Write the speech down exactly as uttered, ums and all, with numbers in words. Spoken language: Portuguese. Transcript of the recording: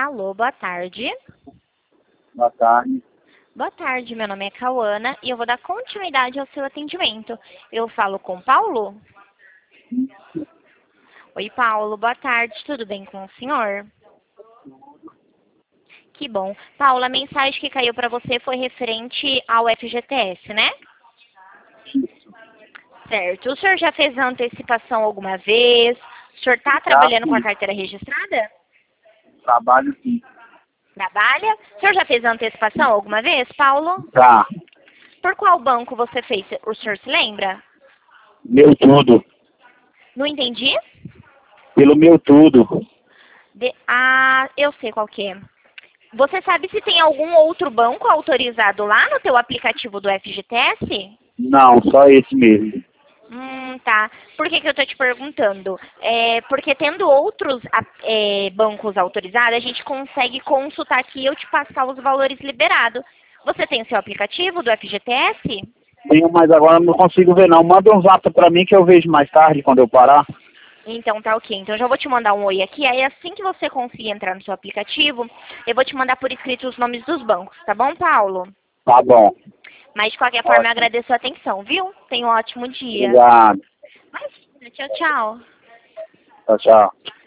Alô, boa tarde. Boa tarde. Boa tarde, meu nome é Cauana e eu vou dar continuidade ao seu atendimento. Eu falo com Paulo? Oi, Paulo, boa tarde, tudo bem com o senhor? Que bom. Paulo, a mensagem que caiu para você foi referente ao F G T S, né? Certo. O senhor já fez a antecipação alguma vez? O senhor está trabalhando com a carteira registrada? Trabalho sim. Trabalha? O senhor já fez a antecipação alguma vez, Paulo? Tá. Por qual banco você fez? O senhor se lembra? Meu tudo. Não entendi? Pelo meu tudo. De... Ah, eu sei qual que é. Você sabe se tem algum outro banco autorizado lá no teu aplicativo do F G T S? Não, só esse mesmo. Hum, tá. Por que que eu tô te perguntando? É, porque tendo outros a- é, bancos autorizados, a gente consegue consultar aqui e eu te passar os valores liberados. Você tem o seu aplicativo do F G T S? Tenho, mas agora não consigo ver não. Manda um zap pra mim que eu vejo mais tarde quando eu parar. Então tá ok. Então já vou te mandar um oi aqui. Aí assim que você conseguir entrar no seu aplicativo, eu vou te mandar por escrito os nomes dos bancos, tá bom, Paulo? Tá bom. Mas de qualquer forma eu Ótimo. agradeço a atenção, viu? Tenha um ótimo dia. Obrigado. Imagina, tchau, tchau. Tchau, tchau.